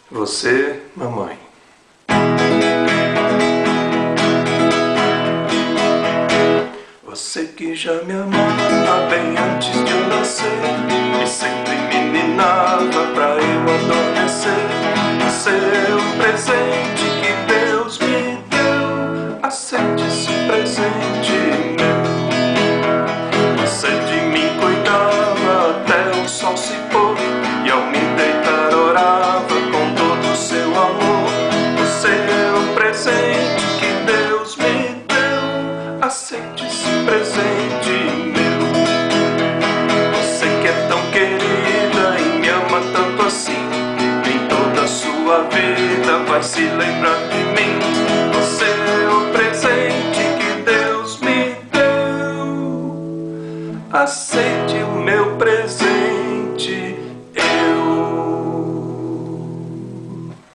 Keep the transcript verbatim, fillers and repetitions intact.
Você, mamãe. Você que já me amava bem antes de eu nascer e sempre me ninava pra eu adormecer. Seu presente que Deus me deu, aceite esse presente meu. Você de mim cuidava até o sol se pôr e ao me deitar orava com todo o seu amor. O seu presente que Deus me deu, aceite esse presente meu. Você que é tão querida e me ama tanto assim, em toda a sua vida vai se lembrar